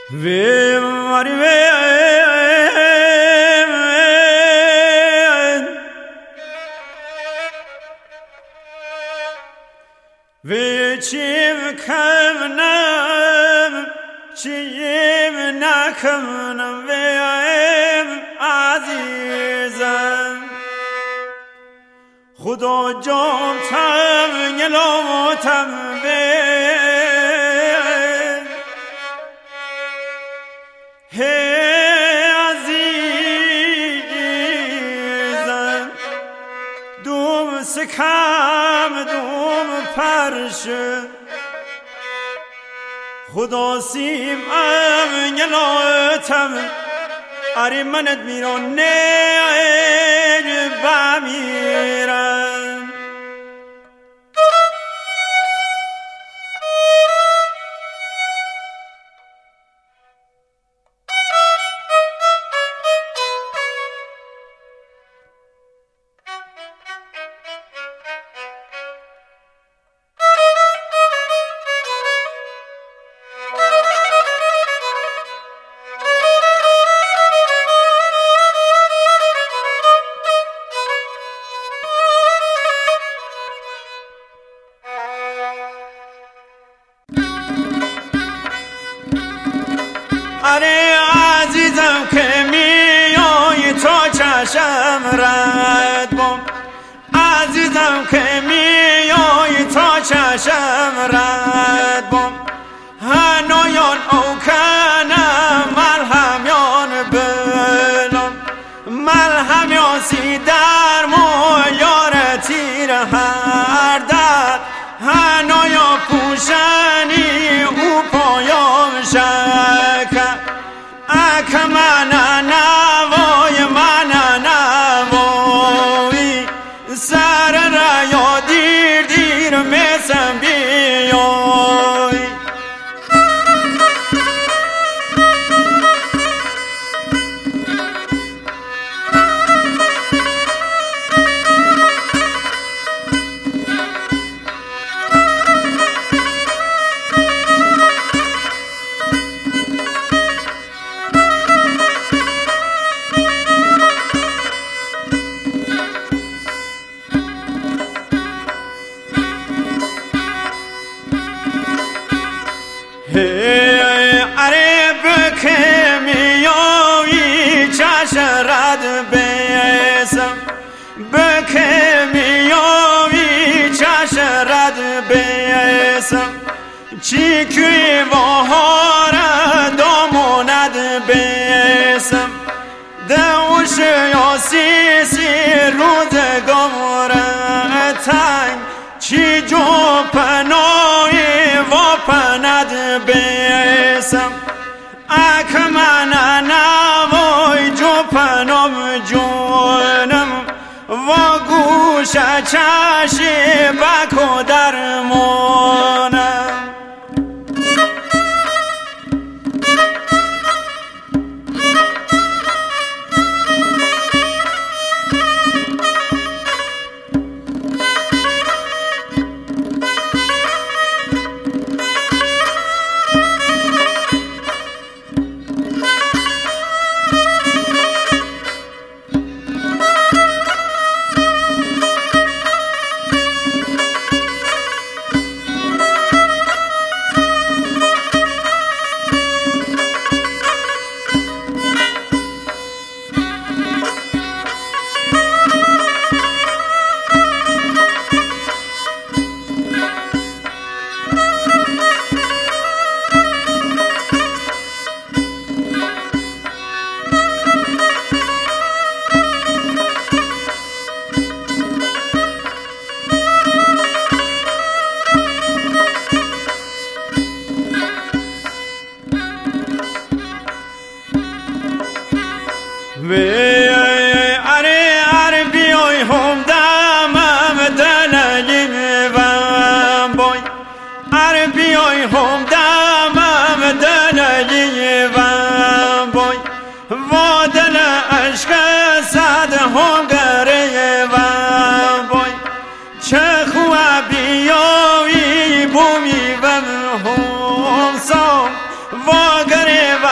چیم کنم چیم نکنم ویم عزیزم خدا جام تم گلوتم ویم هی عزیزم دوم سکم دوم پرشه خدا سیم گلوتم اری منت میرون نه بمیرم اره عزیزم که میای تا چشم رد بم عزیزم که میای تا چشم رد بم هنایان او کنم ملهمیان بلم ملهمیان سی در مویار تیر هر در هنایا پوشنی او پایام شکر اکه من نوای من نوایی سر ریا دیر دیر میسم بیایی اره بکه میایی چشرد بیسم بکه میایی چشرد بیسم چی کوی بهار داموند بیسم دوش یا سی روزگار تنگ چی جو پنای و پند بیسم اکه من نوای جو پنام جونم و گوش چشی بکو درمونم اره بیای هم دمم دلگیم وم بای اره بیای هم دمم دلگیم وم بای و دل عشق صد هم گره وم بای چه خواه بیایی بومی وم هم سام و گره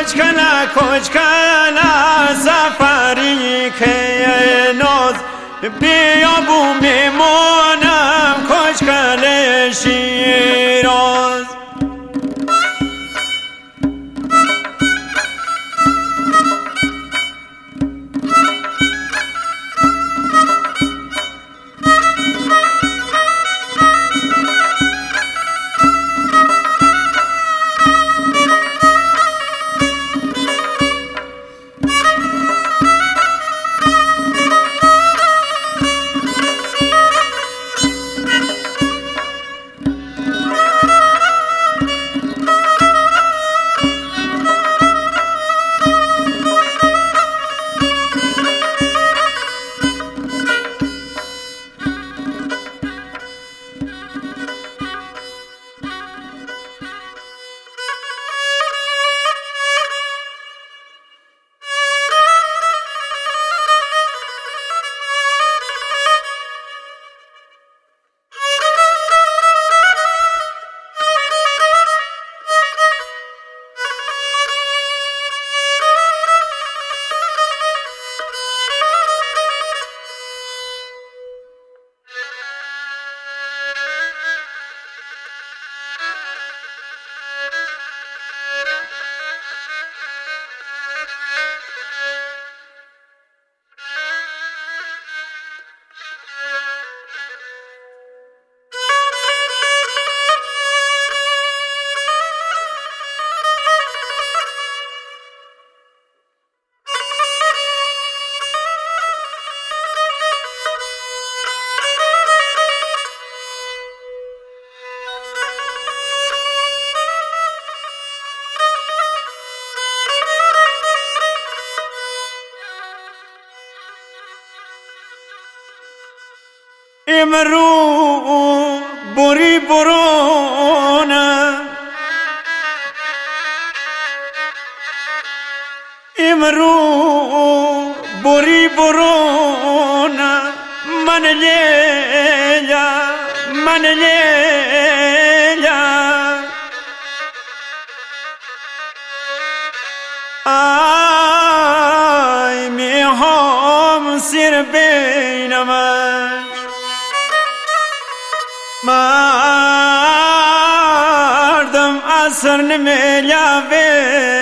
کلا سفری که ناز بیا بو میمونم کل شیراز امرو بوری برونا امرو بوری برونا من لیلا آی می هم سر بینم مردم اثر نمی‌یابه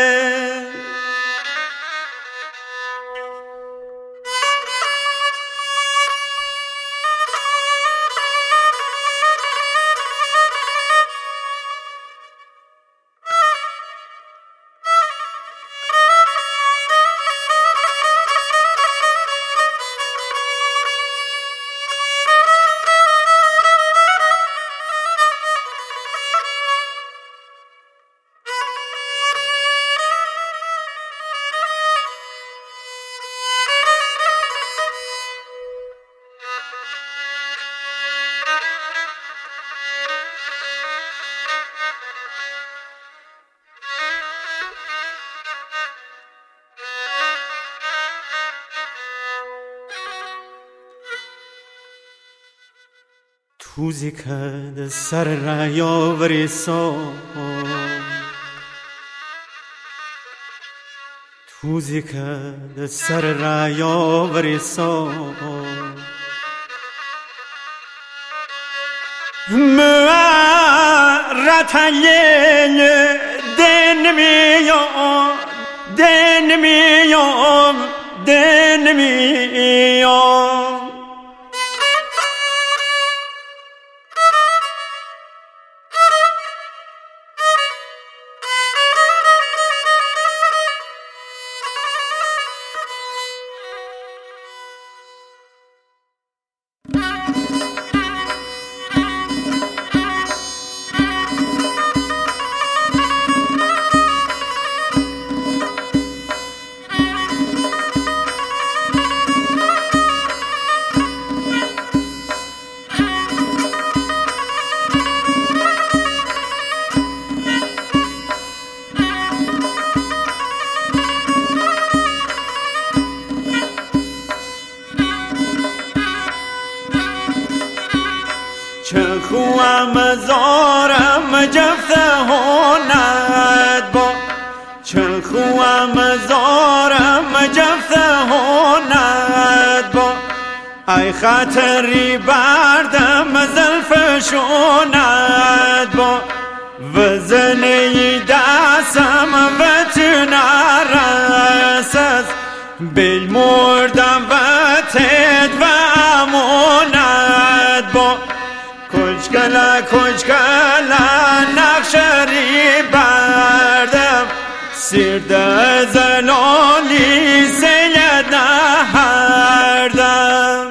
توزی کد سر رایا وریسو توزی کد سر رایا وریسو مرتایل دنمیام دنمیام دنمیام چخوام زارم جفته هوند با چه خوام زارم جفته هوند با ای خاطری بردم زلفشوند با وزنی دستم و تو نرسد بیل مردم و تید و اموند با کچکلا نقشری بردم سرد زلالی سید نهردم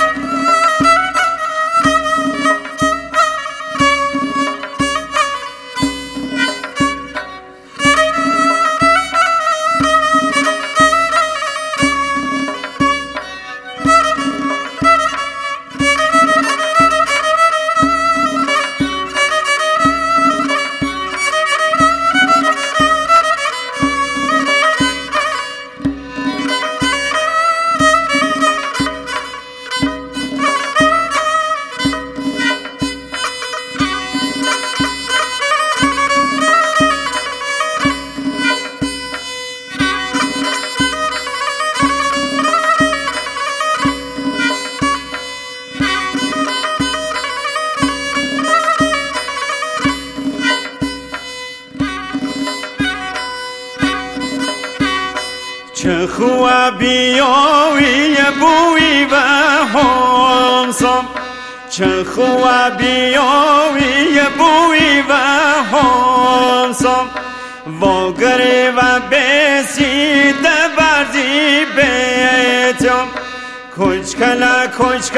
چه خواب بیاوی بوی و همسم چه خواب بیاوی بوی و همسم واگره و بسید برزی بیتم کچکلا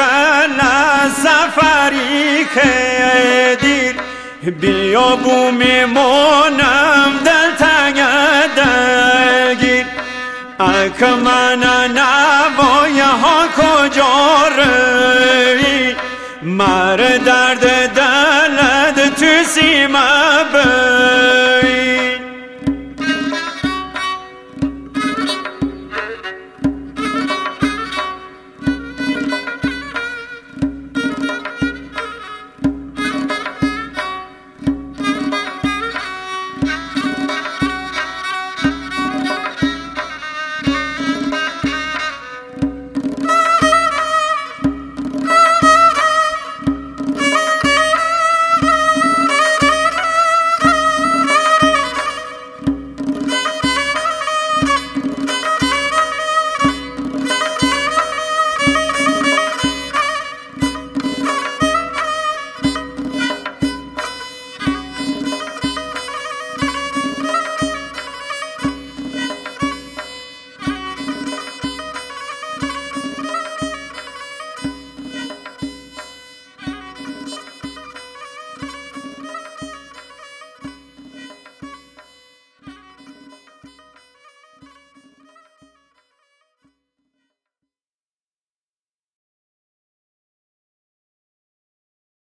سفری که دیر بیا بو میمونم دل تنگ دلگیر اکمان نوای ها کجا روی مر درد دلد تو سیما بی